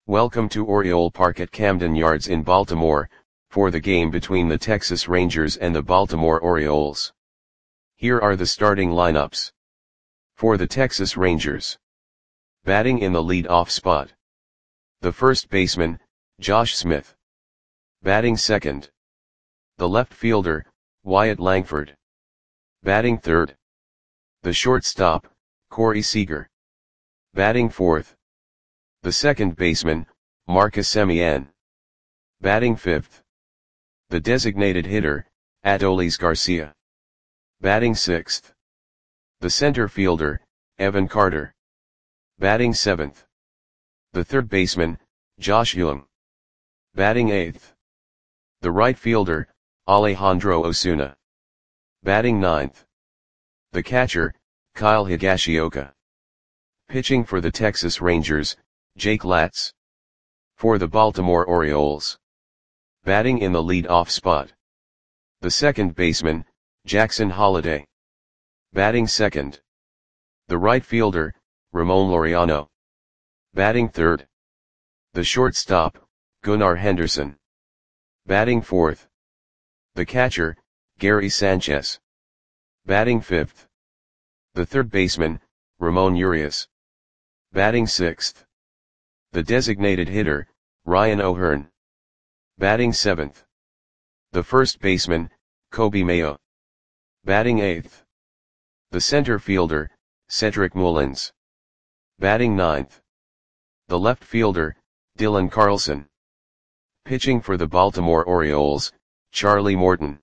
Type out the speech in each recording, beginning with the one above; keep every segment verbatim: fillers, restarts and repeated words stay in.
Welcome to Oriole Park at Camden Yards in Baltimore, for the game between the Texas Rangers and the Baltimore Orioles. Here are the starting lineups. For the Texas Rangers. Batting in the lead-off spot. The first baseman, Josh Smith. Batting second. The left fielder, Wyatt Langford. Batting third. The shortstop, Corey Seager. Batting fourth. The second baseman, Marcus Semien. Batting fifth. The designated hitter, Adolis Garcia. Batting sixth. The center fielder, Evan Carter. Batting seventh. The third baseman, Josh Jung. Batting eighth. The right fielder, Alejandro Osuna. Batting ninth. The catcher, Kyle Higashioka. Pitching for the Texas Rangers, Jake Latz. For the Baltimore Orioles. Batting in the lead-off spot. The second baseman, Jackson Holliday. Batting second. The right fielder, Ramon Laureano. Batting third. The shortstop, Gunnar Henderson. Batting fourth. The catcher, Gary Sanchez. Batting fifth. The third baseman, Ramon Urias. Batting sixth. The designated hitter, Ryan O'Hearn. Batting seventh. The first baseman, Kobe Mayo. Batting eighth. The center fielder, Cedric Mullins. Batting ninth. The left fielder, Dylan Carlson. Pitching for the Baltimore Orioles, Charlie Morton.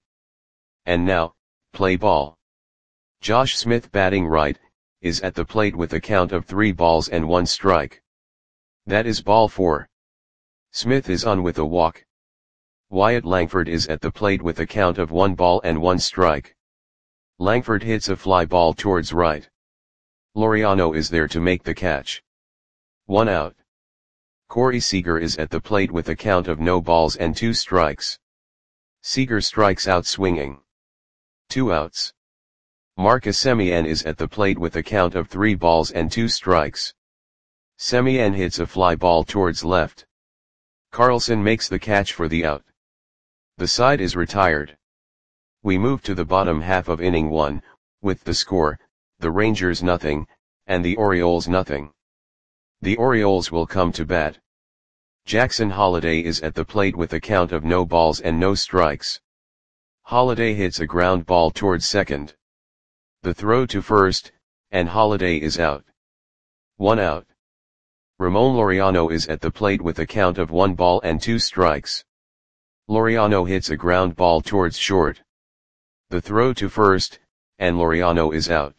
And now, play ball. Josh Smith batting right, is at the plate with a count of three balls and one strike. That is ball four. Smith is on with a walk. Wyatt Langford is at the plate with a count of one ball and one strike. Langford hits a fly ball towards right. Laureano is there to make the catch. One out. Corey Seager is at the plate with a count of no balls and two strikes. Seager strikes out swinging. Two outs. Marcus Semien is at the plate with a count of three balls and two strikes. Semien hits a fly ball towards left. Carlson makes the catch for the out. The side is retired. We move to the bottom half of inning one, with the score, the Rangers nothing, and the Orioles nothing. The Orioles will come to bat. Jackson Holliday is at the plate with a count of no balls and no strikes. Holliday hits a ground ball towards second. The throw to first, and Holliday is out. One out. Ramon Laureano is at the plate with a count of one ball and two strikes. Laureano hits a ground ball towards short. The throw to first, and Laureano is out.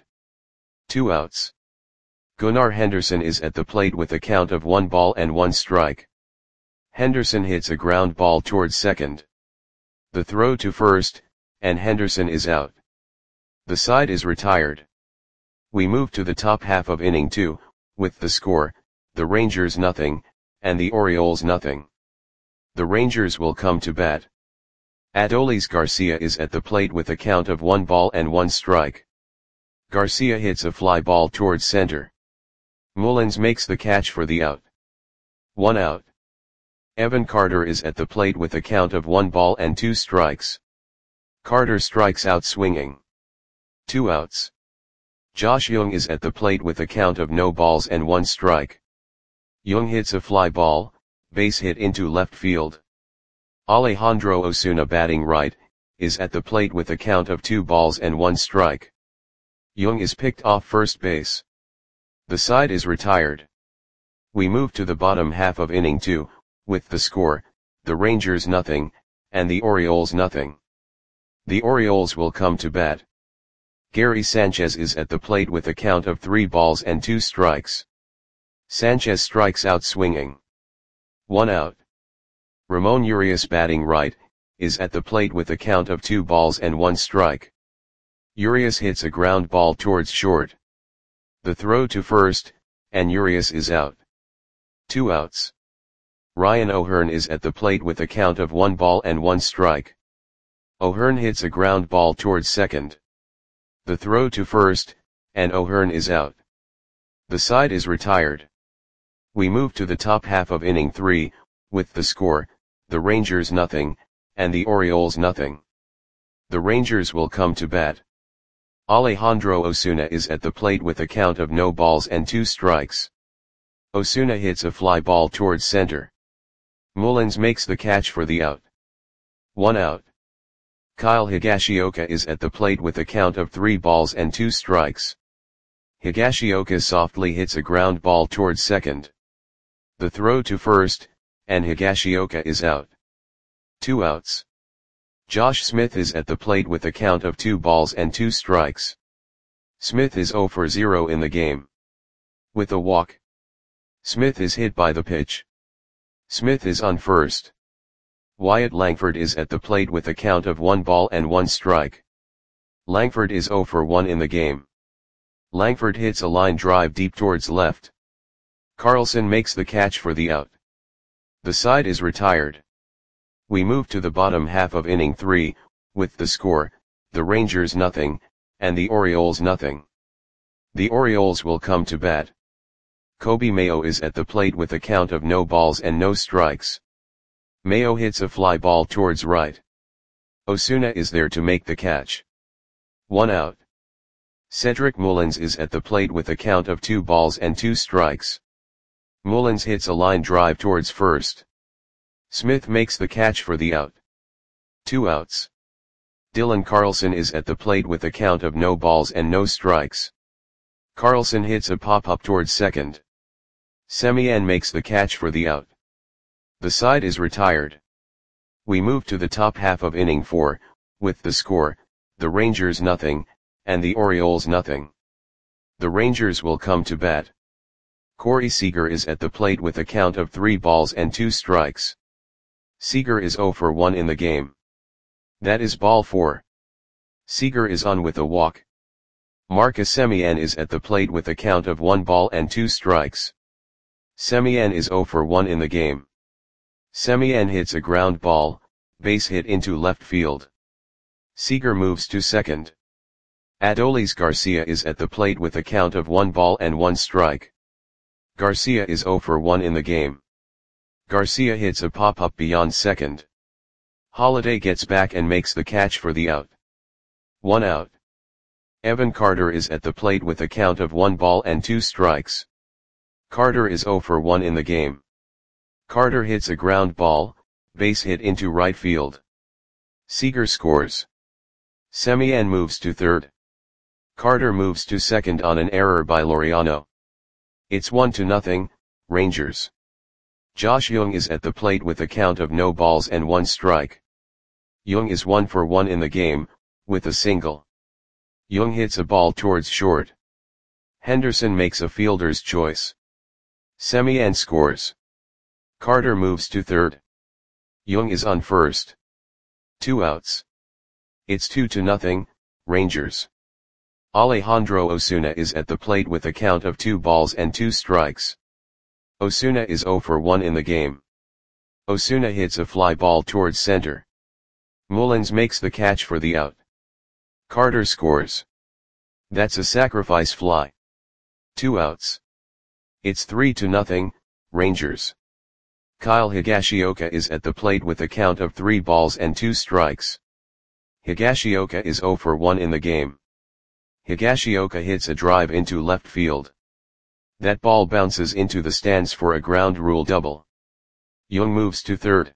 Two outs. Gunnar Henderson is at the plate with a count of one ball and one strike. Henderson hits a ground ball towards second. The throw to first, and Henderson is out. The side is retired. We move to the top half of inning two, with the score, the Rangers nothing, and the Orioles nothing. The Rangers will come to bat. Adolis Garcia is at the plate with a count of one ball and one strike. Garcia hits a fly ball towards center. Mullins makes the catch for the out. One out. Evan Carter is at the plate with a count of one ball and two strikes. Carter strikes out swinging. Two outs. Josh Jung is at the plate with a count of no balls and one strike. Jung hits a fly ball, base hit into left field. Alejandro Osuna batting right, is at the plate with a count of two balls and one strike. Jung is picked off first base. The side is retired. We move to the bottom half of inning two, with the score, the Rangers nothing, and the Orioles nothing. The Orioles will come to bat. Gary Sanchez is at the plate with a count of three balls and two strikes. Sanchez strikes out swinging. One out. Ramon Urias batting right, is at the plate with a count of two balls and one strike. Urias hits a ground ball towards short. The throw to first, and Urias is out. Two outs. Ryan O'Hearn is at the plate with a count of one ball and one strike. O'Hearn hits a ground ball towards second. The throw to first, and O'Hearn is out. The side is retired. We move to the top half of inning three, with the score, the Rangers nothing, and the Orioles nothing. The Rangers will come to bat. Alejandro Osuna is at the plate with a count of no balls and two strikes. Osuna hits a fly ball towards center. Mullins makes the catch for the out. One out. Kyle Higashioka is at the plate with a count of three balls and two strikes. Higashioka softly hits a ground ball towards second. The throw to first, and Higashioka is out. Two outs. Josh Smith is at the plate with a count of two balls and two strikes. Smith is zero for zero in the game. With a walk. Smith is hit by the pitch. Smith is on first. Wyatt Langford is at the plate with a count of one ball and one strike. Langford is zero for one in the game. Langford hits a line drive deep towards left. Carlson makes the catch for the out. The side is retired. We move to the bottom half of inning three, with the score, the Rangers nothing, and the Orioles nothing. The Orioles will come to bat. Kobe Mayo is at the plate with a count of no balls and no strikes. Mayo hits a fly ball towards right. Osuna is there to make the catch. One out. Cedric Mullins is at the plate with a count of two balls and two strikes. Mullins hits a line drive towards first. Smith makes the catch for the out. Two outs. Dylan Carlson is at the plate with a count of no balls and no strikes. Carlson hits a pop-up towards second. Semien makes the catch for the out. The side is retired. We move to the top half of inning four, with the score, the Rangers nothing, and the Orioles nothing. The Rangers will come to bat. Corey Seager is at the plate with a count of three balls and two strikes. Seager is zero for one in the game. That is ball four. Seager is on with a walk. Marcus Semien is at the plate with a count of one ball and two strikes. Semien is zero for one in the game. Semien hits a ground ball, base hit into left field. Seager moves to second. Adolis Garcia is at the plate with a count of one ball and one strike. Garcia is zero for one in the game. Garcia hits a pop-up beyond second. Holiday gets back and makes the catch for the out. One out. Evan Carter is at the plate with a count of one ball and two strikes. Carter is zero for one in the game. Carter hits a ground ball, base hit into right field. Seager scores. Semien moves to third. Carter moves to second on an error by Laureano. It's one to nothing, Rangers. Josh Jung is at the plate with a count of no balls and one strike. Jung is one for one in the game, with a single. Jung hits a ball towards short. Henderson makes a fielder's choice. Semien scores. Carter moves to third. Jung is on first. Two outs. It's two to nothing, Rangers. Alejandro Osuna is at the plate with a count of two balls and two strikes. Osuna is zero for one in the game. Osuna hits a fly ball towards center. Mullins makes the catch for the out. Carter scores. That's a sacrifice fly. Two outs. It's three to nothing, Rangers. Kyle Higashioka is at the plate with a count of three balls and two strikes. Higashioka is zero for one in the game. Higashioka hits a drive into left field. That ball bounces into the stands for a ground rule double. Jung moves to third.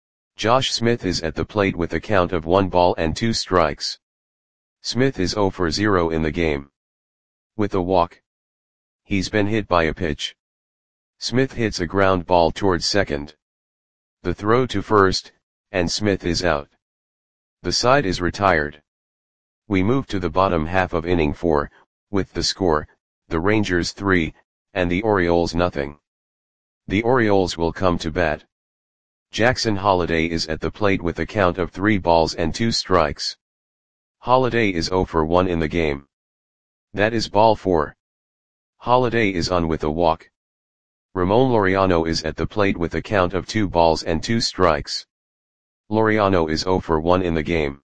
Josh Smith is at the plate with a count of one ball and two strikes. Smith is zero for zero in the game. With a walk. He's been hit by a pitch. Smith hits a ground ball towards second. The throw to first, and Smith is out. The side is retired. We move to the bottom half of inning four, with the score, the Rangers three, and the Orioles nothing. The Orioles will come to bat. Jackson Holiday is at the plate with a count of three balls and two strikes. Holiday is zero for one in the game. That is ball four. Holiday is on with a walk. Ramon Laureano is at the plate with a count of two balls and two strikes. Laureano is zero for one in the game.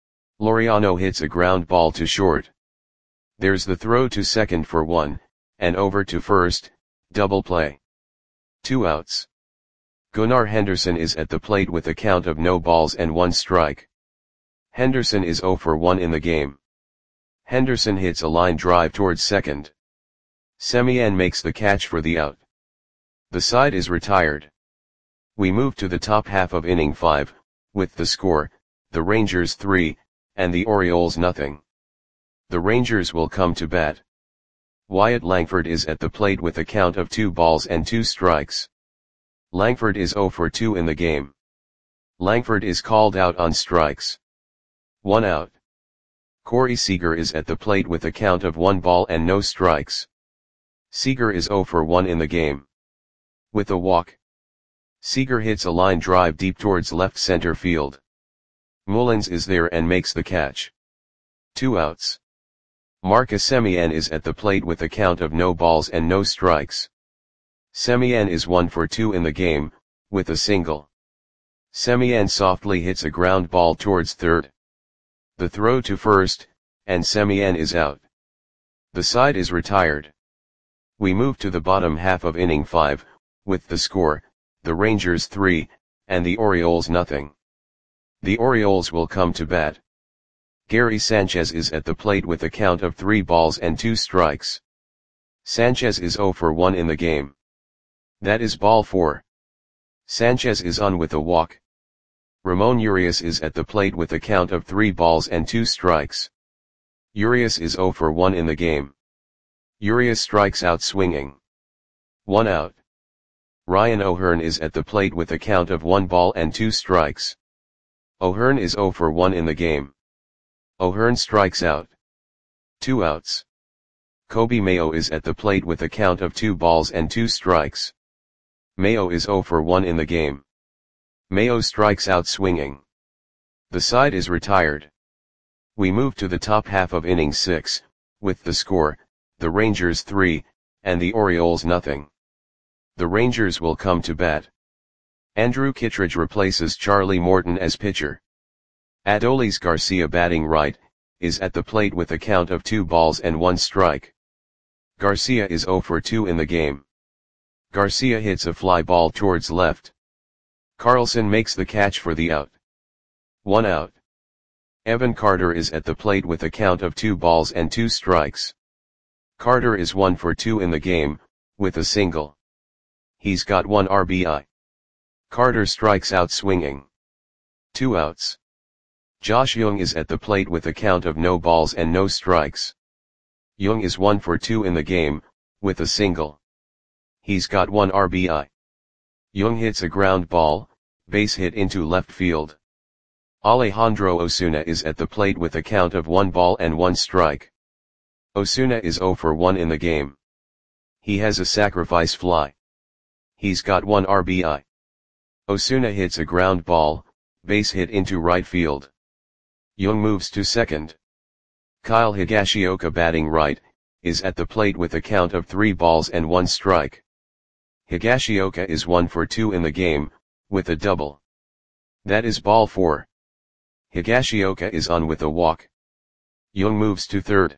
Laureano hits a ground ball to short. There's the throw to second for one, and over to first, double play. Two outs. Gunnar Henderson is at the plate with a count of no balls and one strike. Henderson is zero for one in the game. Henderson hits a line drive towards second. Semien makes the catch for the out. The side is retired. We move to the top half of inning five, with the score, the Rangers three, and the Orioles nothing. The Rangers will come to bat. Wyatt Langford is at the plate with a count of two balls and two strikes. Langford is zero for two in the game. Langford is called out on strikes. One out. Corey Seager is at the plate with a count of one ball and no strikes. Seager is zero for one in the game. With a walk. Seager hits a line drive deep towards left center field. Mullins is there and makes the catch. Two outs. Marcus Semien is at the plate with a count of no balls and no strikes. Semien is one for two in the game, with a single. Semien softly hits a ground ball towards third. The throw to first, and Semien is out. The side is retired. We move to the bottom half of inning five, with the score, the Rangers three, and the Orioles nothing. The Orioles will come to bat. Gary Sanchez is at the plate with a count of three balls and two strikes. Sanchez is zero for one in the game. That is ball four. Sanchez is on with a walk. Ramon Urias is at the plate with a count of three balls and two strikes. Urias is zero for one in the game. Urias strikes out swinging. One out. Ryan O'Hearn is at the plate with a count of one ball and two strikes. O'Hearn is zero for one in the game. O'Hearn strikes out. Two outs. Kobe Mayo is at the plate with a count of two balls and two strikes. Mayo is zero for one in the game. Mayo strikes out swinging. The side is retired. We move to the top half of inning six, with the score, the Rangers three, and the Orioles nothing. The Rangers will come to bat. Andrew Kittredge replaces Charlie Morton as pitcher. Adolis Garcia, batting right, is at the plate with a count of two balls and one strike. Garcia is zero for two in the game. Garcia hits a fly ball towards left. Carlson makes the catch for the out. One out. Evan Carter is at the plate with a count of two balls and two strikes. Carter is one for two in the game, with a single. He's got one R B I. Carter strikes out swinging. Two outs. Josh Jung is at the plate with a count of no balls and no strikes. Jung is one for two in the game, with a single. He's got one R B I. Jung hits a ground ball, base hit into left field. Alejandro Osuna is at the plate with a count of one ball and one strike. Osuna is zero for one in the game. He has a sacrifice fly. He's got one R B I. Osuna hits a ground ball, base hit into right field. Jung moves to second. Kyle Higashioka, batting right, is at the plate with a count of three balls and one strike. Higashioka is one for two in the game, with a double. That is ball four. Higashioka is on with a walk. Jung moves to third.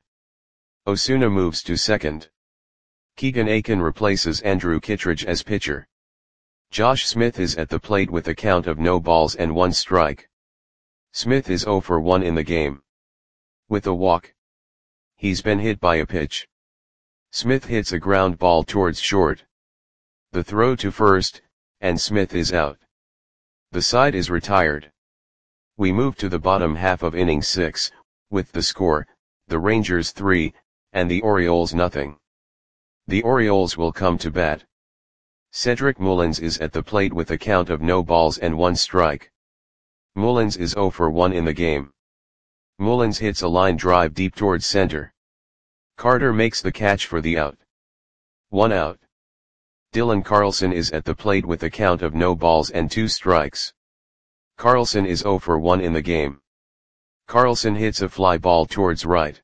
Osuna moves to second. Keegan Aiken replaces Andrew Kittredge as pitcher. Josh Smith is at the plate with a count of no balls and one strike. Smith is zero for one in the game. With a walk. He's been hit by a pitch. Smith hits a ground ball towards short. The throw to first, and Smith is out. The side is retired. We move to the bottom half of inning six, with the score, the Rangers three, and the Orioles nothing. The Orioles will come to bat. Cedric Mullins is at the plate with a count of no balls and one strike. Mullins is zero for one in the game. Mullins hits a line drive deep towards center. Carter makes the catch for the out. One out. Dylan Carlson is at the plate with a count of no balls and two strikes. Carlson is zero for one in the game. Carlson hits a fly ball towards right.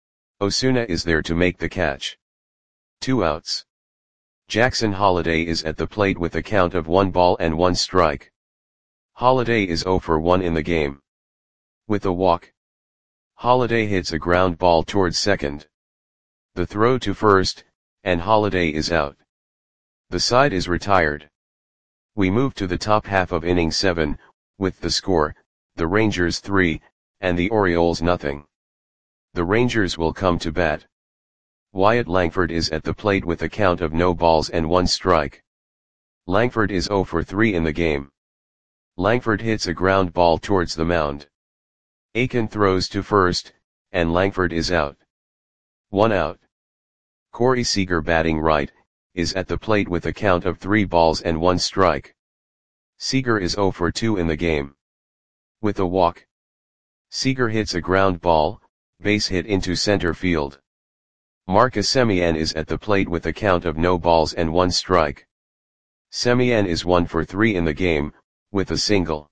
Osuna is there to make the catch. Two outs. Jackson Holliday is at the plate with a count of one ball and one strike. Holliday is zero for one in the game. With a walk. Holliday hits a ground ball towards second. The throw to first, and Holliday is out. The side is retired. We move to the top half of inning seven, with the score, the Rangers three, and the Orioles nothing. The Rangers will come to bat. Wyatt Langford is at the plate with a count of no balls and one strike. Langford is oh for three in the game. Langford hits a ground ball towards the mound. Aiken throws to first, and Langford is out. One out. Corey Seager, batting right, is at the plate with a count of three balls and one strike. Seager is oh for two in the game. With a walk, Seager hits a ground ball, base hit into center field. Marcus Semien is at the plate with a count of no balls and one strike. Semien is one for three in the game, with a single.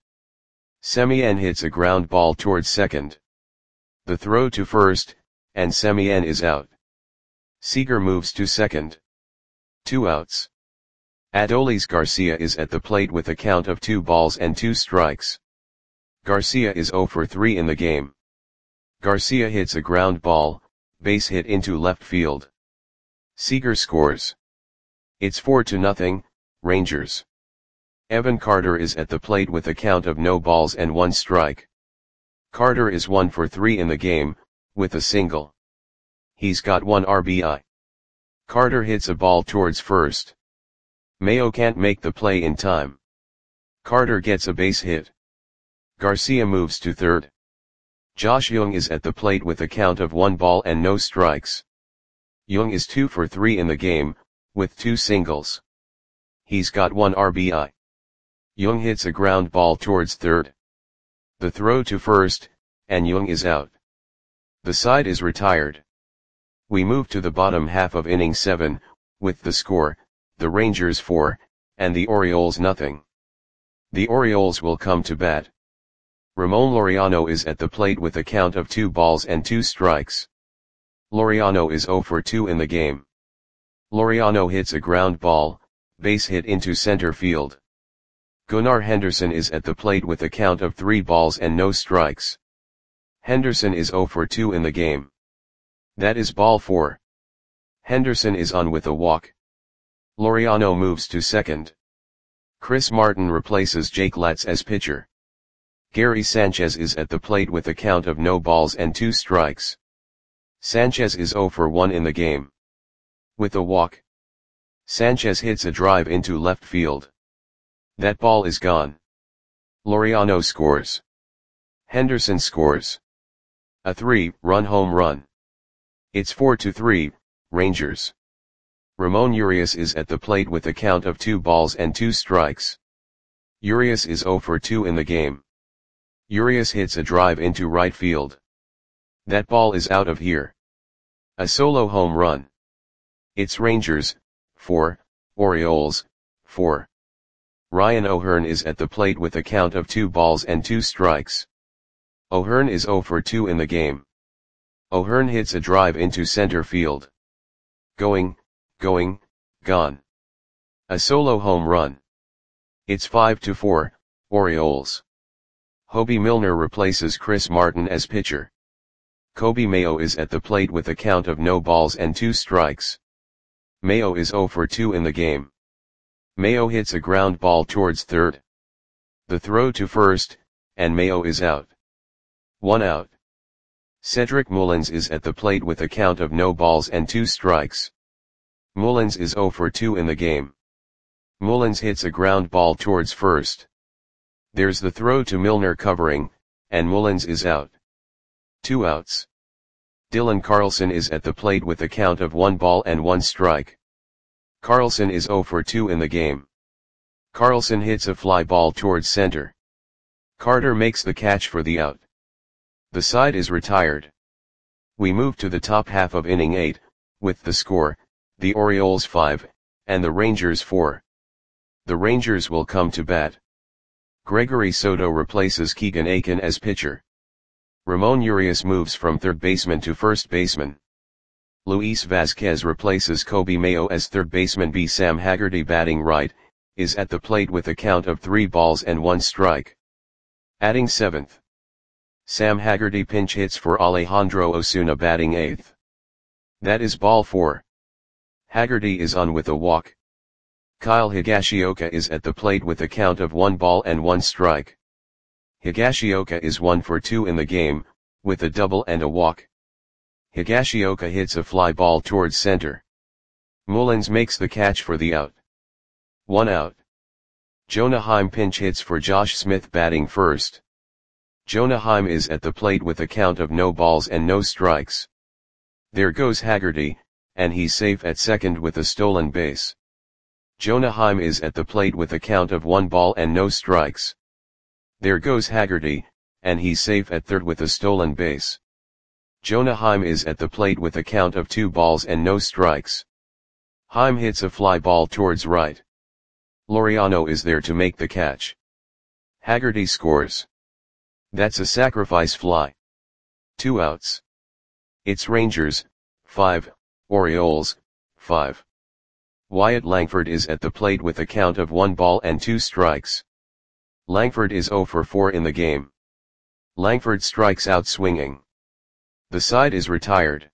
Semien hits a ground ball towards second. The throw to first, and Semien is out. Seager moves to second. Two outs. Adolis Garcia is at the plate with a count of two balls and two strikes. Garcia is oh for three in the game. Garcia hits a ground ball, base hit into left field. Seager scores. It's four to nothing, Rangers. Evan Carter is at the plate with a count of no balls and one strike. Carter is one for three in the game, with a single. He's got one R B I. Carter hits a ball towards first. Mayo can't make the play in time. Carter gets a base hit. Garcia moves to third. Josh Jung is at the plate with a count of one ball and no strikes. Jung is two for three in the game, with two singles. He's got one R B I. Jung hits a ground ball towards third. The throw to first, and Jung is out. The side is retired. We move to the bottom half of inning seven, with the score, the Rangers four, and the Orioles nothing. The Orioles will come to bat. Ramon Laureano is at the plate with a count of two balls and two strikes. Laureano is oh for two in the game. Laureano hits a ground ball, base hit into center field. Gunnar Henderson is at the plate with a count of three balls and no strikes. Henderson is oh for two in the game. That is ball four. Henderson is on with a walk. Laureano moves to second. Chris Martin replaces Jake Latz as pitcher. Gary Sanchez is at the plate with a count of no balls and two strikes. Sanchez is oh for one in the game. With a walk, Sanchez hits a drive into left field. That ball is gone. Laureano scores. Henderson scores. A three-run home run. It's four to three, Rangers. Ramon Urias is at the plate with a count of two balls and two strikes. Urias is oh for two in the game. Urias hits a drive into right field. That ball is out of here. A solo home run. It's Rangers, four, Orioles, four. Ryan O'Hearn is at the plate with a count of two balls and two strikes. O'Hearn is oh for two in the game. O'Hearn hits a drive into center field. Going, going, gone. A solo home run. It's five to four, Orioles. Hobie Milner replaces Chris Martin as pitcher. Kobe Mayo is at the plate with a count of no balls and two strikes. Mayo is oh for two in the game. Mayo hits a ground ball towards third. The throw to first, and Mayo is out. One out. Cedric Mullins is at the plate with a count of no balls and two strikes. Mullins is oh for two in the game. Mullins hits a ground ball towards first. There's the throw to Milner covering, and Mullins is out. Two outs. Dylan Carlson is at the plate with a count of one ball and one strike. Carlson is oh for two in the game. Carlson hits a fly ball towards center. Carter makes the catch for the out. The side is retired. We move to the top half of inning eight, with the score, the Orioles five, and the Rangers four. The Rangers will come to bat. Gregory Soto replaces Keegan Aiken as pitcher. Ramon Urias moves from third baseman to first baseman. Luis Vasquez replaces Kobe Mayo as third baseman. B. Sam Haggerty, batting right, is at the plate with a count of three balls and one strike. Adding seventh. Sam Haggerty pinch hits for Alejandro Osuna, batting eighth. That is ball four. Haggerty is on with a walk. Kyle Higashioka is at the plate with a count of one ball and one strike. Higashioka is one for two in the game, with a double and a walk. Higashioka hits a fly ball towards center. Mullins makes the catch for the out. One out. Jonah Heim pinch hits for Josh Smith batting first. Jonah Heim is at the plate with a count of no balls and no strikes. There goes Haggerty, and he's safe at second with a stolen base. Jonah Heim is at the plate with a count of one ball and no strikes. There goes Haggerty, and he's safe at third with a stolen base. Jonah Heim is at the plate with a count of two balls and no strikes. Heim hits a fly ball towards right. Laureano is there to make the catch. Haggerty scores. That's a sacrifice fly. Two outs. It's Rangers, five, Orioles, five. Wyatt Langford is at the plate with a count of one ball and two strikes. Langford is zero for four in the game. Langford strikes out swinging. The side is retired.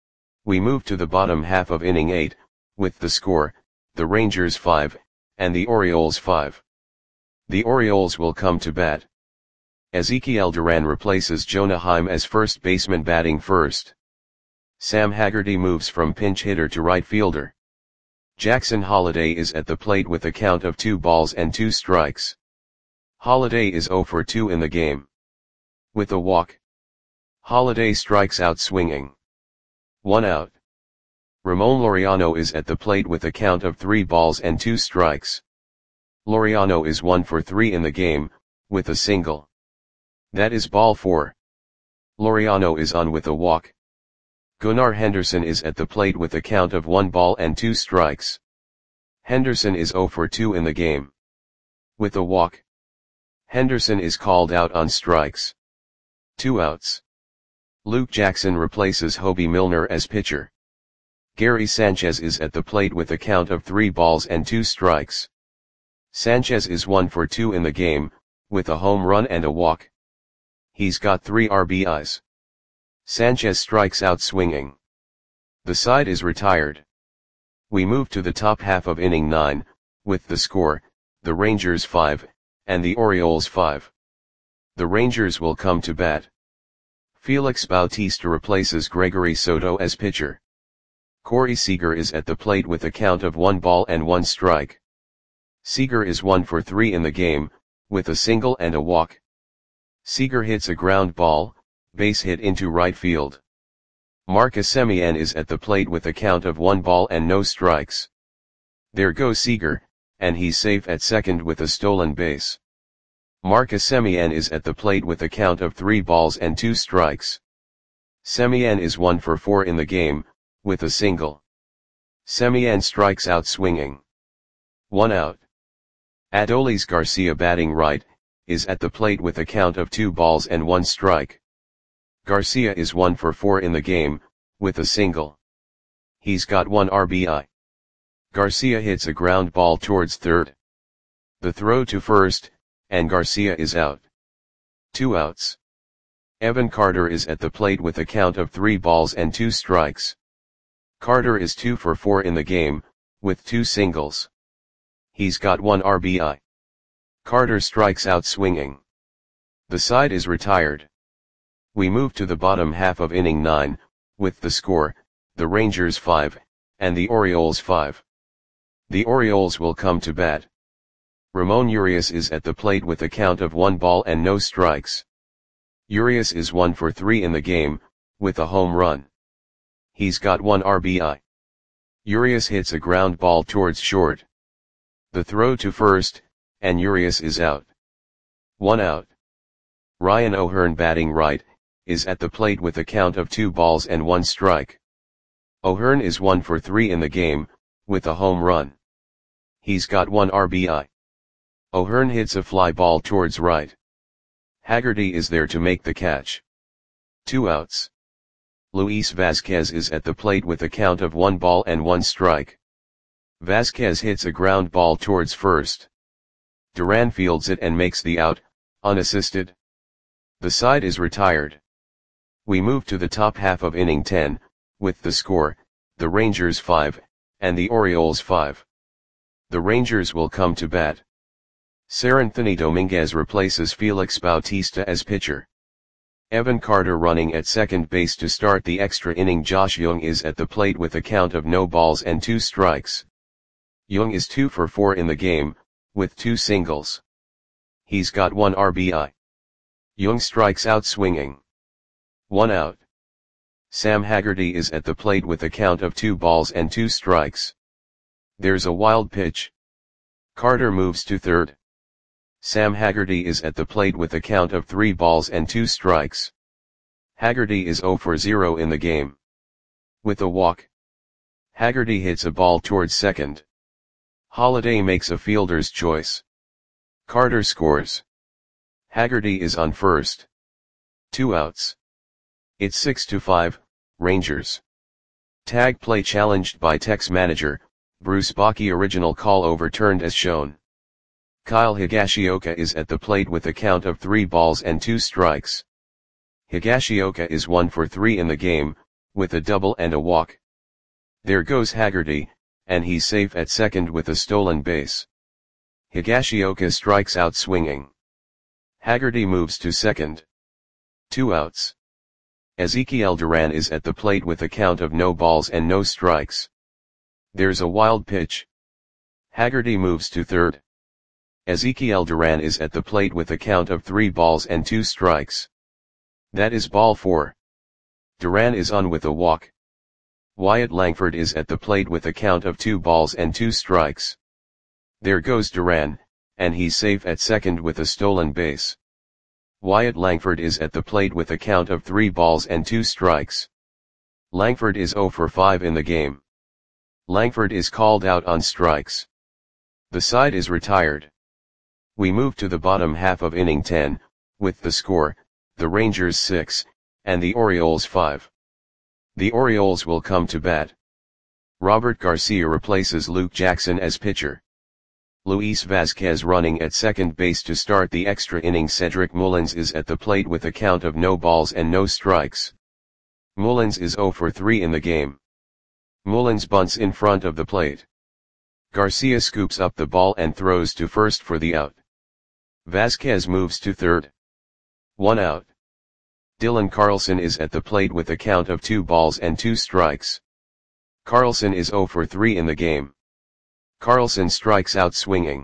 We move to the bottom half of inning eight, with the score, the Rangers five, and the Orioles five. The Orioles will come to bat. Ezekiel Duran replaces Jonah Heim as first baseman batting first. Sam Haggerty moves from pinch hitter to right fielder. Jackson Holliday is at the plate with a count of two balls and two strikes. Holliday is zero for two in the game. With a walk. Holliday strikes out swinging. One out. Ramon Laureano is at the plate with a count of three balls and two strikes. Laureano is one for three in the game, with a single. That is ball four. Laureano is on with a walk. Gunnar Henderson is at the plate with a count of one ball and two strikes. Henderson is zero for two in the game. With a walk. Henderson is called out on strikes. Two outs. Luke Jackson replaces Hobie Milner as pitcher. Gary Sanchez is at the plate with a count of three balls and two strikes. Sanchez is one for two in the game, with a home run and a walk. He's got three R B Is. Sanchez strikes out swinging. The side is retired. We move to the top half of inning nine, with the score, the Rangers five, and the Orioles five. The Rangers will come to bat. Felix Bautista replaces Gregory Soto as pitcher. Corey Seager is at the plate with a count of one ball and one strike. Seager is one for three in the game, with a single and a walk. Seager hits a ground ball, base hit into right field. Marcus Semien is at the plate with a count of one ball and no strikes. There goes Seager, and he's safe at second with a stolen base. Marcus Semien is at the plate with a count of three balls and two strikes. Semien is one for four in the game, with a single. Semien strikes out swinging. One out. Adolis Garcia batting right, is at the plate with a count of two balls and one strike. Garcia is one for four in the game, with a single. He's got one R B I. Garcia hits a ground ball towards third. The throw to first, and Garcia is out. Two outs. Evan Carter is at the plate with a count of three balls and two strikes. Carter is two for four in the game, with two singles. He's got one R B I. Carter strikes out swinging. The side is retired. We move to the bottom half of inning nine, with the score, the Rangers five, and the Orioles five. The Orioles will come to bat. Ramon Urias is at the plate with a count of one ball and no strikes. Urias is one for three in the game, with a home run. He's got one R B I. Urias hits a ground ball towards short. The throw to first, and Urias is out. One out. Ryan O'Hearn batting right, is at the plate with a count of two balls and one strike. O'Hearn is one for three in the game, with a home run. He's got one R B I. O'Hearn hits a fly ball towards right. Haggerty is there to make the catch. Two outs. Luis Vasquez is at the plate with a count of one ball and one strike. Vasquez hits a ground ball towards first. Duran fields it and makes the out, unassisted. The side is retired. We move to the top half of inning ten, with the score, the Rangers five, and the Orioles five. The Rangers will come to bat. Seranthony Dominguez replaces Felix Bautista as pitcher. Evan Carter running at second base to start the extra inning. Josh Jung is at the plate with a count of no balls and two strikes. Jung is two for four in the game, with two singles. He's got one R B I. Jung strikes out swinging. One out. Sam Haggerty is at the plate with a count of two balls and two strikes. There's a wild pitch. Carter moves to third. Sam Haggerty is at the plate with a count of three balls and two strikes. Haggerty is zero for zero in the game. With a walk. Haggerty hits a ball towards second. Holliday makes a fielder's choice. Carter scores. Haggerty is on first. Two outs. It's six to five, Rangers. Tag play challenged by Tex manager, Bruce Bochy. Original call overturned as shown. Kyle Higashioka is at the plate with a count of three balls and two strikes. Higashioka is one for three in the game, with a double and a walk. There goes Haggerty, and he's safe at second with a stolen base. Higashioka strikes out swinging. Haggerty moves to second. Two outs. Ezekiel Duran is at the plate with a count of no balls and no strikes. There's a wild pitch. Haggerty moves to third. Ezekiel Duran is at the plate with a count of three balls and two strikes. That is ball four. Duran is on with a walk. Wyatt Langford is at the plate with a count of two balls and two strikes. There goes Duran, and he's safe at second with a stolen base. Wyatt Langford is at the plate with a count of three balls and two strikes. Langford is zero for five in the game. Langford is called out on strikes. The side is retired. We move to the bottom half of inning ten, with the score, the Rangers six, and the Orioles five. The Orioles will come to bat. Robert Garcia replaces Luke Jackson as pitcher. Luis Vazquez running at second base to start the extra inning. Cedric Mullins is at the plate with a count of no balls and no strikes. Mullins is zero for three in the game. Mullins bunts in front of the plate. Garcia scoops up the ball and throws to first for the out. Vazquez moves to third. One out. Dylan Carlson is at the plate with a count of two balls and two strikes. Carlson is zero for three in the game. Carlson strikes out swinging.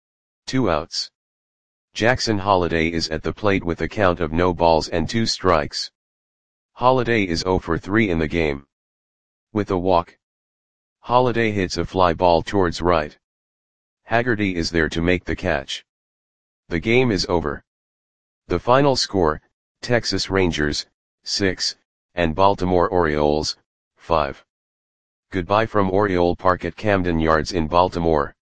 Two outs. Jackson Holliday is at the plate with a count of no balls and two strikes. Holliday is zero for three in the game. With a walk. Holliday hits a fly ball towards right. Haggerty is there to make the catch. The game is over. The final score, Texas Rangers, six, and Baltimore Orioles, five. Goodbye from Oriole Park at Camden Yards in Baltimore.